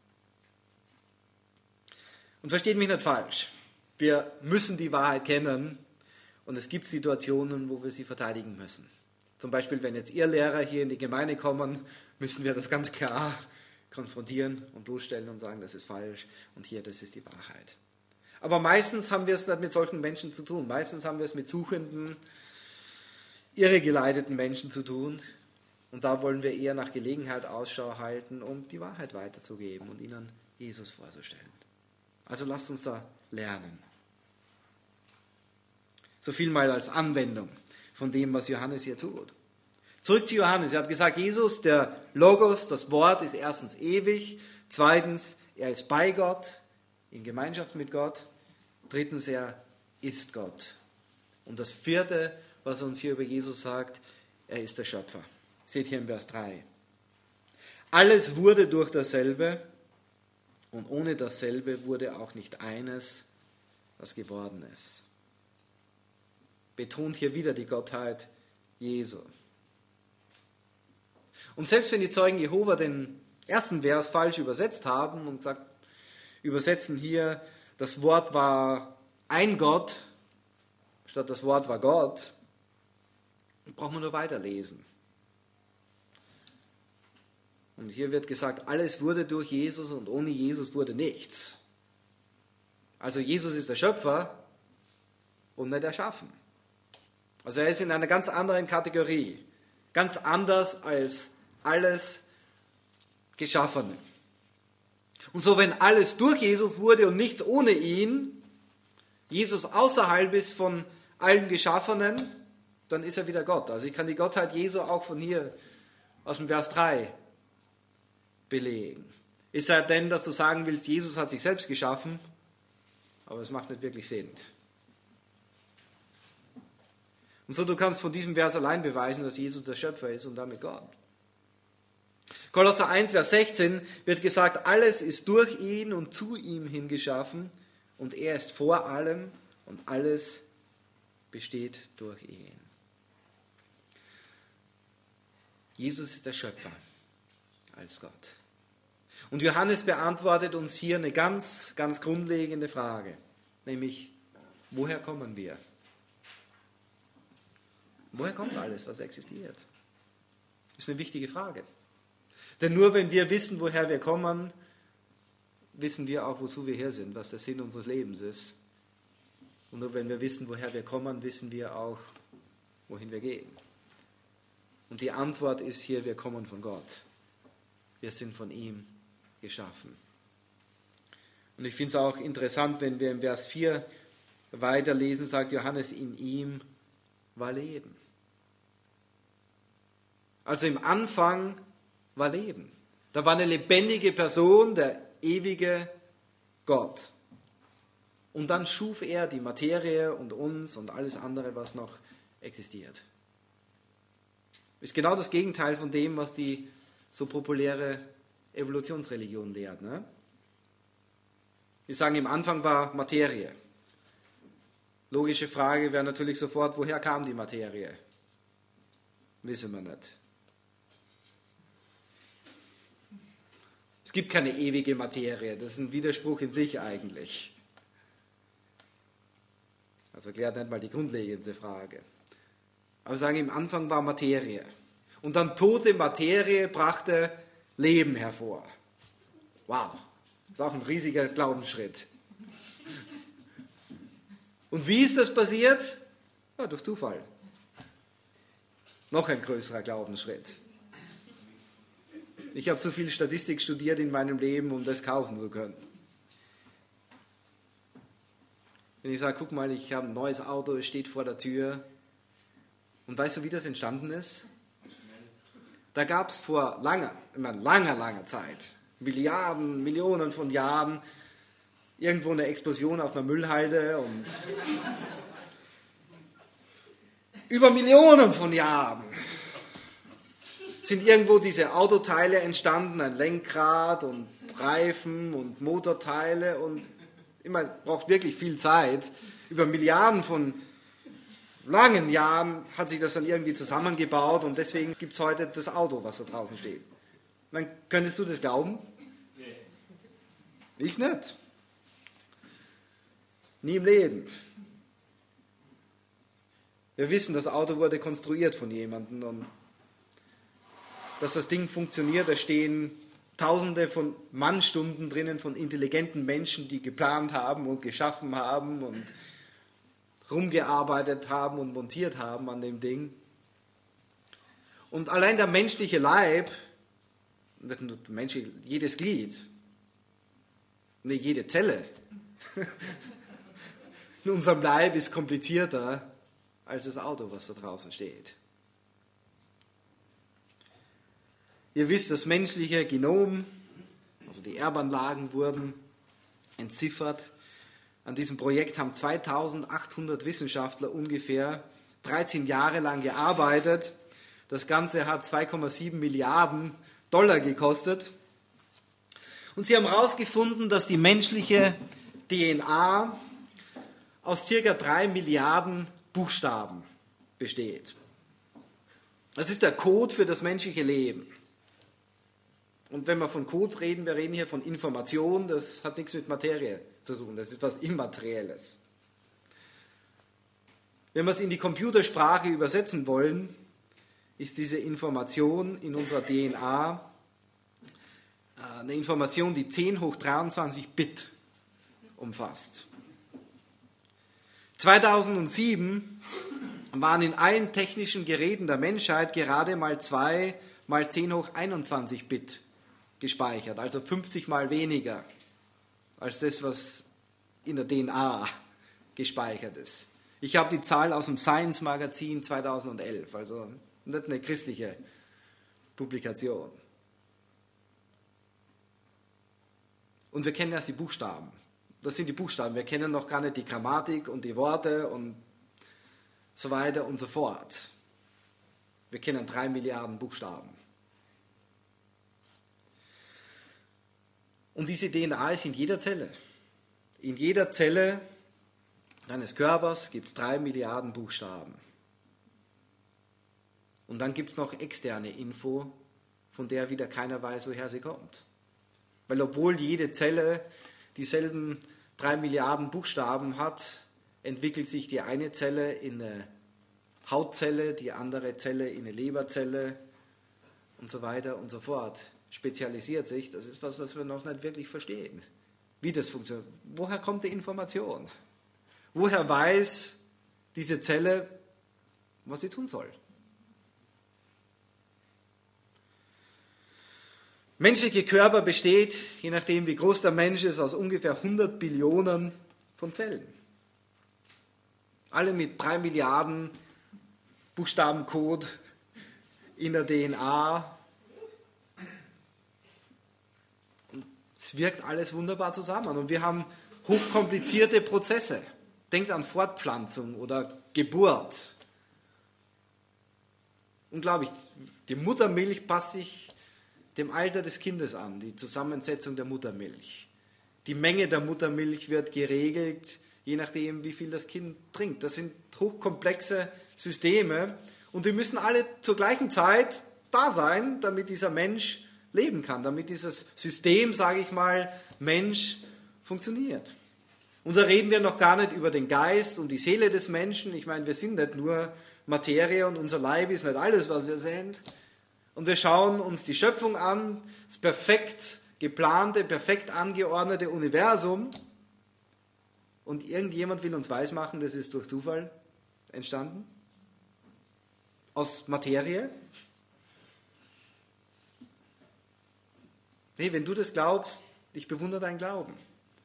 Und versteht mich nicht falsch, wir müssen die Wahrheit kennen und es gibt Situationen, wo wir sie verteidigen müssen. Zum Beispiel, wenn jetzt Irrlehrer hier in die Gemeinde kommen, müssen wir das ganz klar konfrontieren und bloßstellen und sagen, das ist falsch und hier, das ist die Wahrheit. Aber meistens haben wir es nicht mit solchen Menschen zu tun. Meistens haben wir es mit suchenden, irregeleiteten Menschen zu tun. Und da wollen wir eher nach Gelegenheit Ausschau halten, um die Wahrheit weiterzugeben und ihnen Jesus vorzustellen. Also lasst uns da lernen. So viel mal als Anwendung von dem, was Johannes hier tut. Zurück zu Johannes. Er hat gesagt, Jesus, der Logos, das Wort, ist erstens ewig. Zweitens, er ist bei Gott, in Gemeinschaft mit Gott. Drittens, er ist Gott. Und das vierte, was er uns hier über Jesus sagt, er ist der Schöpfer. Seht hier im Vers 3. Alles wurde durch dasselbe und ohne dasselbe wurde auch nicht eines, was geworden ist. Betont hier wieder die Gottheit Jesu. Und selbst wenn die Zeugen Jehova den ersten Vers falsch übersetzt haben und übersetzen hier, das Wort war ein Gott, statt das Wort war Gott, dann braucht man nur weiterlesen. Und hier wird gesagt, alles wurde durch Jesus und ohne Jesus wurde nichts. Also Jesus ist der Schöpfer und nicht erschaffen. Also er ist in einer ganz anderen Kategorie, ganz anders als alles Geschaffene. Und so, wenn alles durch Jesus wurde und nichts ohne ihn, Jesus außerhalb ist von allem Geschaffenen, dann ist er wieder Gott. Also ich kann die Gottheit Jesu auch von hier aus dem Vers 3 belegen. Ist ja denn, dass du sagen willst, Jesus hat sich selbst geschaffen, aber es macht nicht wirklich Sinn. Und so, du kannst von diesem Vers allein beweisen, dass Jesus der Schöpfer ist und damit Gott. Kolosser 1, Vers 16 wird gesagt, alles ist durch ihn und zu ihm hingeschaffen und er ist vor allem und alles besteht durch ihn. Jesus ist der Schöpfer als Gott. Und Johannes beantwortet uns hier eine ganz, ganz grundlegende Frage, nämlich, woher kommen wir? Woher kommt alles, was existiert? Das ist eine wichtige Frage. Denn nur wenn wir wissen, woher wir kommen, wissen wir auch, wozu wir hier sind, was der Sinn unseres Lebens ist. Und nur wenn wir wissen, woher wir kommen, wissen wir auch, wohin wir gehen. Und die Antwort ist hier, wir kommen von Gott. Wir sind von ihm geschaffen. Und ich finde es auch interessant, wenn wir im Vers 4 weiterlesen, sagt Johannes, in ihm war Leben. Also im Anfang war Leben. Da war eine lebendige Person, der ewige Gott. Und dann schuf er die Materie und uns und alles andere, was noch existiert. Ist genau das Gegenteil von dem, was die so populäre Evolutionsreligion lehrt. Ne? Wir sagen, im Anfang war Materie. Logische Frage wäre natürlich sofort, woher kam die Materie? Wissen wir nicht. Es gibt keine ewige Materie, das ist ein Widerspruch in sich eigentlich. Also erklärt nicht mal die grundlegende Frage. Aber wir sagen, im Anfang war Materie. Und dann tote Materie brachte Leben hervor. Wow, das ist auch ein riesiger Glaubensschritt. Und wie ist das passiert? Ja, durch Zufall. Noch ein größerer Glaubensschritt. Ich habe zu viel Statistik studiert in meinem Leben, um das kaufen zu können. Wenn ich sage, guck mal, ich habe ein neues Auto, es steht vor der Tür. Und weißt du, wie das entstanden ist? Da gab es vor langer Zeit, Milliarden, Millionen von Jahren, irgendwo eine Explosion auf einer Müllhalde und über Millionen von Jahren sind irgendwo diese Autoteile entstanden, ein Lenkrad und Reifen und Motorteile und immer braucht wirklich viel Zeit, über Milliarden von langen Jahren hat sich das dann irgendwie zusammengebaut und deswegen gibt es heute das Auto, was da draußen steht. Könntest du das glauben? Nee. Ich nicht. Nie im Leben. Wir wissen, das Auto wurde konstruiert von jemandem und dass das Ding funktioniert, da stehen Tausende von Mannstunden drinnen von intelligenten Menschen, die geplant haben und geschaffen haben und rumgearbeitet haben und montiert haben an dem Ding. Und allein der menschliche Leib, nicht nur jedes Glied, jede Zelle in unserem Leib ist komplizierter als das Auto, was da draußen steht. Ihr wisst, das menschliche Genom, also die Erbanlagen wurden entziffert. An diesem Projekt haben 2800 Wissenschaftler ungefähr 13 Jahre lang gearbeitet. Das Ganze hat 2,7 Milliarden Dollar gekostet. Und sie haben herausgefunden, dass die menschliche DNA aus ca. 3 Milliarden Buchstaben besteht. Das ist der Code für das menschliche Leben. Und wenn wir von Code reden, wir reden hier von Information, das hat nichts mit Materie zu tun, das ist etwas Immaterielles. Wenn wir es in die Computersprache übersetzen wollen, ist diese Information in unserer DNA eine Information, die 10 hoch 23 Bit umfasst. 2007 waren in allen technischen Geräten der Menschheit gerade mal 2 mal 10 hoch 21 Bit gespeichert, also 50 mal weniger als das, was in der DNA gespeichert ist. Ich habe die Zahl aus dem Science Magazin 2011, also nicht eine christliche Publikation. Und wir kennen erst die Buchstaben. Das sind die Buchstaben. Wir kennen noch gar nicht die Grammatik und die Worte und so weiter und so fort. Wir kennen 3 Milliarden Buchstaben. Und diese DNA ist in jeder Zelle. In jeder Zelle deines Körpers gibt es 3 Milliarden Buchstaben. Und dann gibt es noch externe Info, von der wieder keiner weiß, woher sie kommt. Weil obwohl jede Zelle dieselben 3 Milliarden Buchstaben hat, entwickelt sich die eine Zelle in eine Hautzelle, die andere Zelle in eine Leberzelle und so weiter und so fort. Spezialisiert sich, das ist was wir noch nicht wirklich verstehen. Wie das funktioniert. Woher kommt die Information? Woher weiß diese Zelle, was sie tun soll? Menschliche Körper besteht, je nachdem wie groß der Mensch ist, aus ungefähr 100 Billionen von Zellen. Alle mit 3 Milliarden Buchstabencode in der DNA. Und es wirkt alles wunderbar zusammen. Und wir haben hochkomplizierte Prozesse. Denkt an Fortpflanzung oder Geburt. Unglaublich, die Muttermilch passt sich dem Alter des Kindes an, die Zusammensetzung der Muttermilch. Die Menge der Muttermilch wird geregelt, je nachdem, wie viel das Kind trinkt. Das sind hochkomplexe Systeme und die müssen alle zur gleichen Zeit da sein, damit dieser Mensch leben kann, damit dieses System, sage ich mal, Mensch funktioniert. Und da reden wir noch gar nicht über den Geist und die Seele des Menschen. Ich meine, wir sind nicht nur Materie und unser Leib ist nicht alles, was wir sind. Und wir schauen uns die Schöpfung an, das perfekt geplante, perfekt angeordnete Universum. Und irgendjemand will uns weismachen, das ist durch Zufall entstanden? Aus Materie? Nee, wenn du das glaubst, ich bewundere deinen Glauben.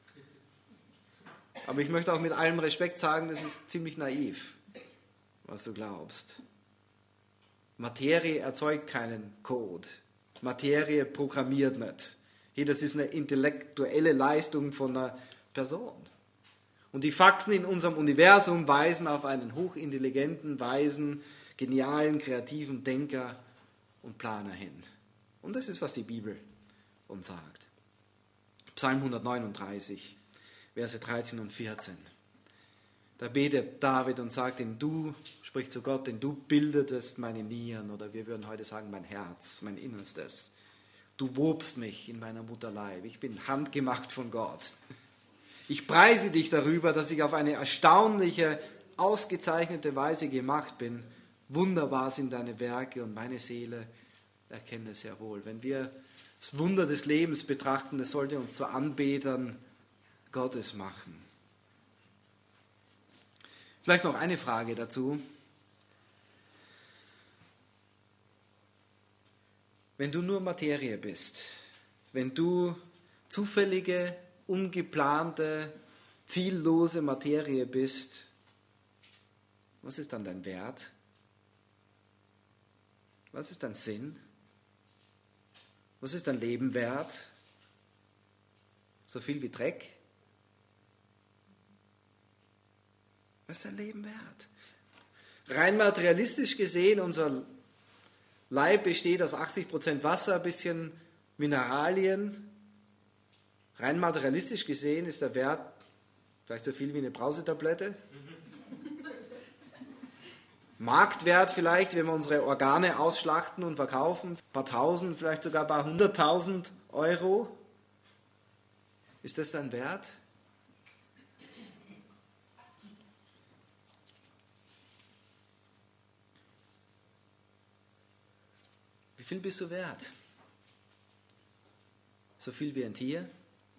Aber ich möchte auch mit allem Respekt sagen, das ist ziemlich naiv, was du glaubst. Materie erzeugt keinen Code. Materie programmiert nicht. Hier, das ist eine intellektuelle Leistung von einer Person. Und die Fakten in unserem Universum weisen auf einen hochintelligenten, weisen, genialen, kreativen Denker und Planer hin. Und das ist, was die Bibel uns sagt. Psalm 139, Verse 13 und 14. Da betet David und sagt, denn du, spricht zu Gott, denn du bildetest meine Nieren, oder wir würden heute sagen, mein Herz, mein Innerstes. Du wobst mich in meiner Mutterleib. Ich bin handgemacht von Gott. Ich preise dich darüber, dass ich auf eine erstaunliche, ausgezeichnete Weise gemacht bin. Wunderbar sind deine Werke und meine Seele erkenne es sehr wohl. Wenn wir das Wunder des Lebens betrachten, das sollte uns zu Anbetern Gottes machen. Vielleicht noch eine Frage dazu. Wenn du nur Materie bist, wenn du zufällige, ungeplante, ziellose Materie bist, was ist dann dein Wert? Was ist dein Sinn? Was ist dein Leben wert? So viel wie Dreck? Was ist dein Leben wert? Rein materialistisch gesehen, unser Leib besteht aus 80% Wasser, ein bisschen Mineralien. Rein materialistisch gesehen ist der Wert vielleicht so viel wie eine Brausetablette. Marktwert vielleicht, wenn wir unsere Organe ausschlachten und verkaufen, ein paar Tausend, vielleicht sogar ein paar 100.000 Euro. Ist das dein Wert? Wie viel bist du wert? So viel wie ein Tier?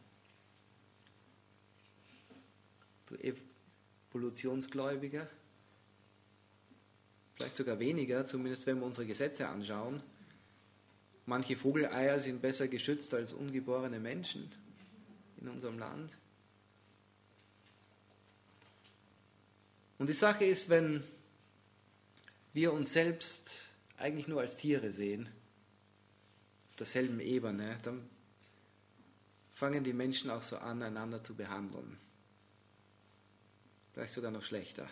Du Evolutionsgläubiger? Vielleicht sogar weniger, zumindest wenn wir unsere Gesetze anschauen. Manche Vogeleier sind besser geschützt als ungeborene Menschen in unserem Land. Und die Sache ist, wenn wir uns selbst eigentlich nur als Tiere sehen, auf derselben Ebene, dann fangen die Menschen auch so an, einander zu behandeln. Vielleicht sogar noch schlechter.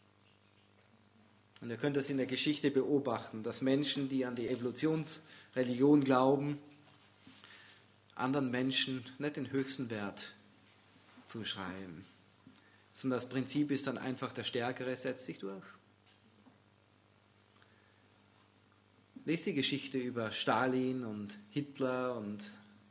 Und ihr könnt das in der Geschichte beobachten, dass Menschen, die an die Evolutionsreligion glauben, anderen Menschen nicht den höchsten Wert zuschreiben. Sondern das Prinzip ist dann einfach, der Stärkere setzt sich durch. Lest die Geschichte über Stalin und Hitler und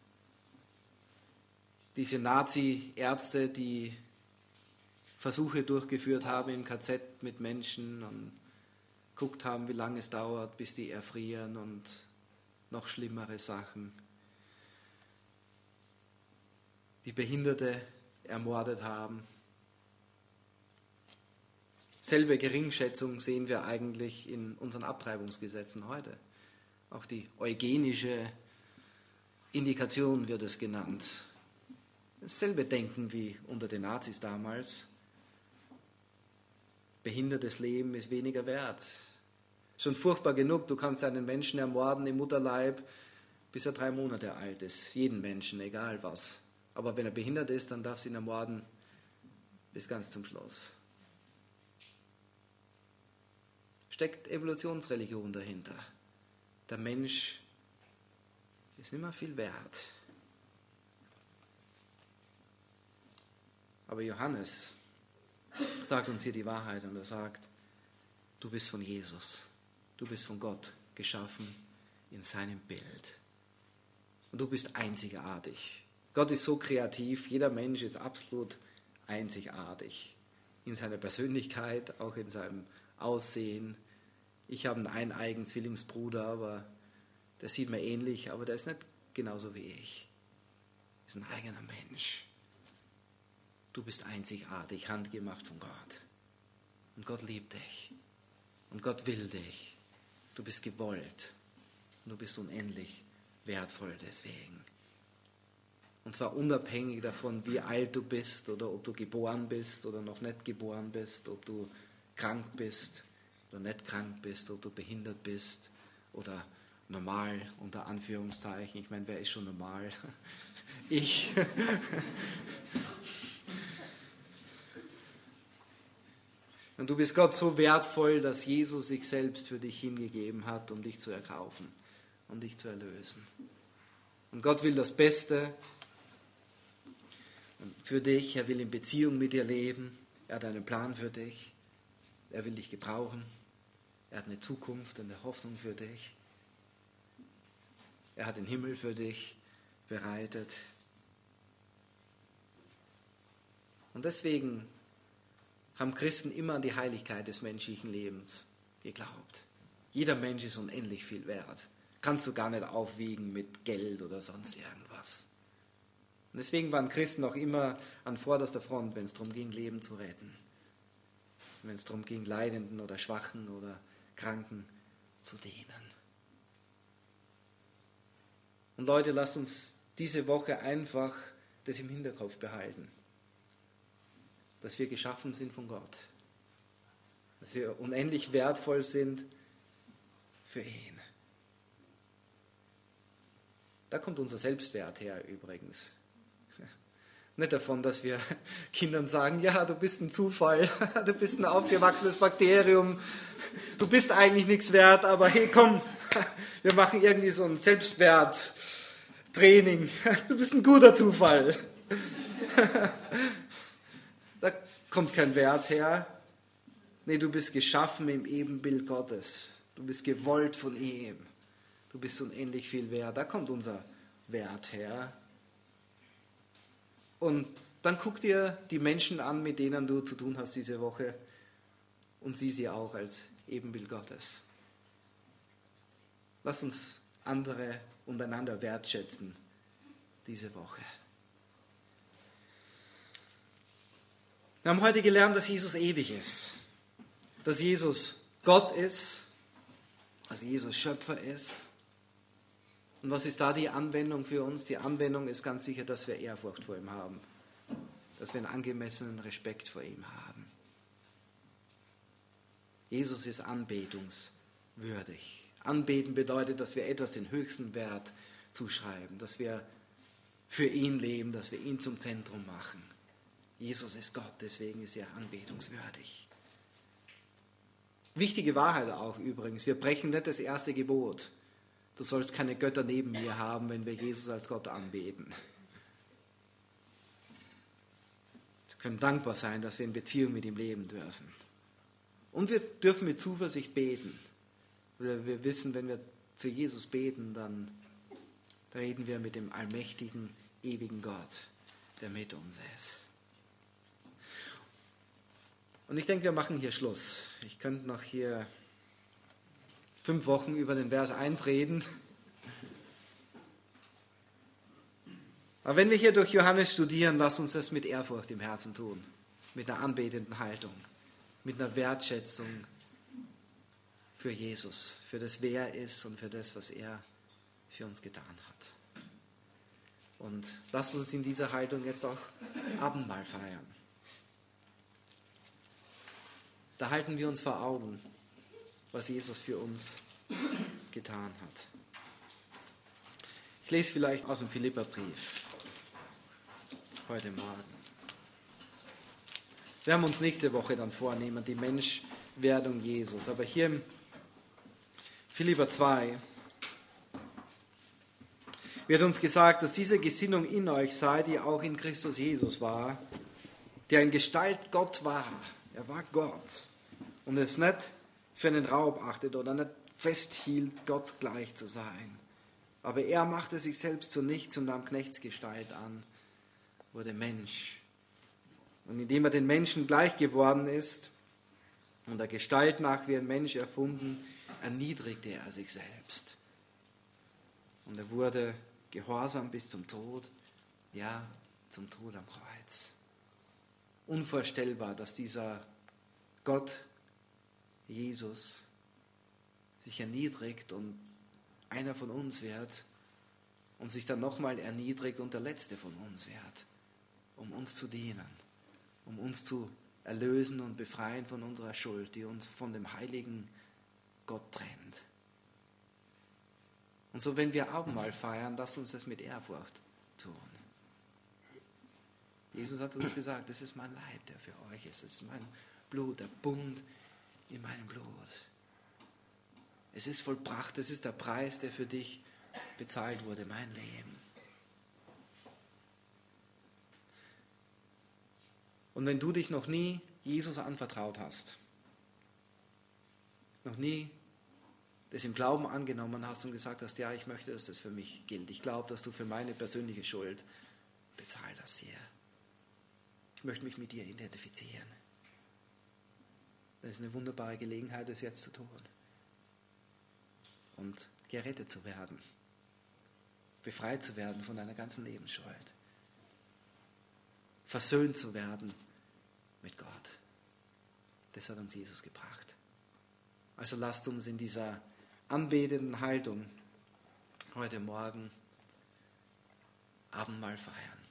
diese Nazi-Ärzte, die Versuche durchgeführt haben im KZ mit Menschen und geguckt haben, wie lange es dauert, bis die erfrieren und noch schlimmere Sachen. Die Behinderte ermordet haben. Selbe Geringschätzung sehen wir eigentlich in unseren Abtreibungsgesetzen heute. Auch die eugenische Indikation wird es genannt. Dasselbe Denken wie unter den Nazis damals. Behindertes Leben ist weniger wert. Schon furchtbar genug, du kannst einen Menschen ermorden im Mutterleib, bis er 3 Monate alt ist. Jeden Menschen, egal was. Aber wenn er behindert ist, dann darfst du ihn ermorden bis ganz zum Schluss. Steckt Evolutionsreligion dahinter. Der Mensch ist nicht mehr viel wert. Aber Johannes sagt uns hier die Wahrheit und er sagt, du bist von Jesus, du bist von Gott geschaffen in seinem Bild. Und du bist einzigartig. Gott ist so kreativ, jeder Mensch ist absolut einzigartig. In seiner Persönlichkeit, auch in seinem Aussehen. Ich habe einen eineigen Zwillingsbruder, aber der sieht mir ähnlich, aber der ist nicht genauso wie ich. Er ist ein eigener Mensch. Du bist einzigartig, handgemacht von Gott. Und Gott liebt dich. Und Gott will dich. Du bist gewollt. Und du bist unendlich wertvoll deswegen. Und zwar unabhängig davon, wie alt du bist oder ob du geboren bist oder noch nicht geboren bist, ob du krank bist oder nicht krank bist, ob du behindert bist oder normal unter Anführungszeichen. Ich meine, wer ist schon normal? Ich. Und du bist Gott so wertvoll, dass Jesus sich selbst für dich hingegeben hat, um dich zu erkaufen und dich zu erlösen. Und Gott will das Beste für dich. Er will in Beziehung mit dir leben. Er hat einen Plan für dich. Er will dich gebrauchen. Er hat eine Zukunft und eine Hoffnung für dich. Er hat den Himmel für dich bereitet. Und deswegen haben Christen immer an die Heiligkeit des menschlichen Lebens geglaubt. Jeder Mensch ist unendlich viel wert. Kannst du gar nicht aufwiegen mit Geld oder sonst irgendwas. Und deswegen waren Christen auch immer an vorderster Front, wenn es darum ging, Leben zu retten. Wenn es darum ging, Leidenden oder Schwachen oder Kranken zu dienen. Und Leute, lasst uns diese Woche einfach das im Hinterkopf behalten. Dass wir geschaffen sind von Gott. Dass wir unendlich wertvoll sind für ihn. Da kommt unser Selbstwert her übrigens. Nicht davon, dass wir Kindern sagen, ja, du bist ein Zufall, du bist ein aufgewachsenes Bakterium, du bist eigentlich nichts wert, aber hey, komm, wir machen irgendwie so ein Selbstwerttraining. Du bist ein guter Zufall. Da kommt kein Wert her. Nee, du bist geschaffen im Ebenbild Gottes. Du bist gewollt von ihm. Du bist unendlich viel wert. Da kommt unser Wert her. Und dann guck dir die Menschen an, mit denen du zu tun hast diese Woche und sieh sie auch als Ebenbild Gottes. Lass uns andere und einander wertschätzen diese Woche. Wir haben heute gelernt, dass Jesus ewig ist, dass Jesus Gott ist, dass Jesus Schöpfer ist. Und was ist da die Anwendung für uns? Die Anwendung ist ganz sicher, dass wir Ehrfurcht vor ihm haben, dass wir einen angemessenen Respekt vor ihm haben. Jesus ist anbetungswürdig. Anbeten bedeutet, dass wir etwas den höchsten Wert zuschreiben, dass wir für ihn leben, dass wir ihn zum Zentrum machen. Jesus ist Gott, deswegen ist er anbetungswürdig. Wichtige Wahrheit auch übrigens, wir brechen nicht das erste Gebot. Du sollst keine Götter neben mir haben, wenn wir Jesus als Gott anbeten. Wir können dankbar sein, dass wir in Beziehung mit ihm leben dürfen. Und wir dürfen mit Zuversicht beten. Wir wissen, wenn wir zu Jesus beten, dann reden wir mit dem allmächtigen, ewigen Gott, der mit uns ist. Und ich denke, wir machen hier Schluss. Ich könnte noch hier 5 Wochen über den Vers 1 reden. Aber wenn wir hier durch Johannes studieren, lass uns das mit Ehrfurcht im Herzen tun, mit einer anbetenden Haltung, mit einer Wertschätzung für Jesus, für das, wer er ist und für das, was er für uns getan hat. Und lasst uns in dieser Haltung jetzt auch Abendmahl feiern. Da halten wir uns vor Augen, was Jesus für uns getan hat. Ich lese vielleicht aus dem Philipperbrief heute Morgen. Wir haben uns nächste Woche dann vornehmen, die Menschwerdung Jesus. Aber hier im Philipper 2 wird uns gesagt, dass diese Gesinnung in euch sei, die auch in Christus Jesus war, der in Gestalt Gott war. Er war Gott und es nicht für einen Raub achtet oder nicht festhielt, Gott gleich zu sein. Aber er machte sich selbst zu nichts und nahm Knechtsgestalt an, wurde Mensch. Und indem er den Menschen gleich geworden ist und der Gestalt nach wie ein Mensch erfunden, erniedrigte er sich selbst. Und er wurde gehorsam bis zum Tod, ja, zum Tod am Kreuz. Unvorstellbar, dass dieser Gott, Jesus, sich erniedrigt und einer von uns wird und sich dann nochmal erniedrigt und der Letzte von uns wird, um uns zu dienen, um uns zu erlösen und befreien von unserer Schuld, die uns von dem heiligen Gott trennt. Und so, wenn wir Abendmahl feiern, lasst uns das mit Ehrfurcht tun. Jesus hat uns gesagt, das ist mein Leib, der für euch ist. Das ist mein Blut, der Bund in meinem Blut. Es ist vollbracht, es ist der Preis, der für dich bezahlt wurde, mein Leben. Und wenn du dich noch nie Jesus anvertraut hast, noch nie das im Glauben angenommen hast und gesagt hast, ja, ich möchte, dass das für mich gilt. Ich glaube, dass du für meine persönliche Schuld bezahlt hast hier. Ich möchte mich mit dir identifizieren. Das ist eine wunderbare Gelegenheit, das jetzt zu tun. Und gerettet zu werden. Befreit zu werden von deiner ganzen Lebensschuld. Versöhnt zu werden mit Gott. Das hat uns Jesus gebracht. Also lasst uns in dieser anbetenden Haltung heute Morgen Abendmahl feiern.